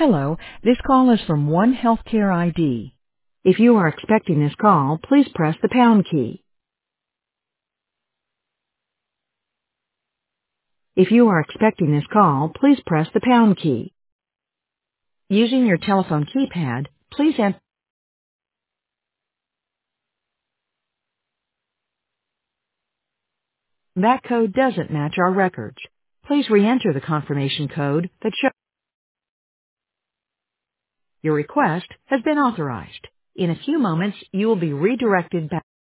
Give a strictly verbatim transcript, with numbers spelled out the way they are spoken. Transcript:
Hello, this call is from One Healthcare I D. If you are expecting this call, please press the pound key. If you are expecting this call, please press the pound key. Using your telephone keypad, please enter. That code doesn't match our records. Please re-enter the confirmation code that shows your request has been authorized. In a few moments, you will be redirected back.